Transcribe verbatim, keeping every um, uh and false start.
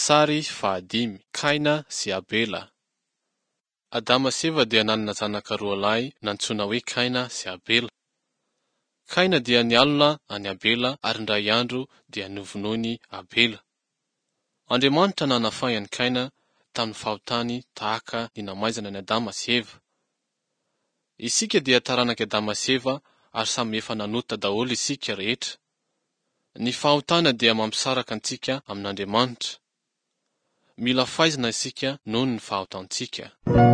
Sary fahadimy. Kaina sy Abela. Adama sy Eva dia nanana zanaka roa lahy nantsoina hoe Kaina sy Abela. Kaina dia nialona any Abela ary indray andro dia novonoiny Abela. Andriamanitra nanafahy an'i Kaina tamin'ny fahotany tahaka ny namaizana ny Adama sy Eva. Isika dia taranaka Adama sy Eva ary samy efa nanota daholo isika rehetra. Ny fahotana dia mampisaraka antsika amin'Andriamanitra. Mila fahaizana isika noho ny fahotantsika.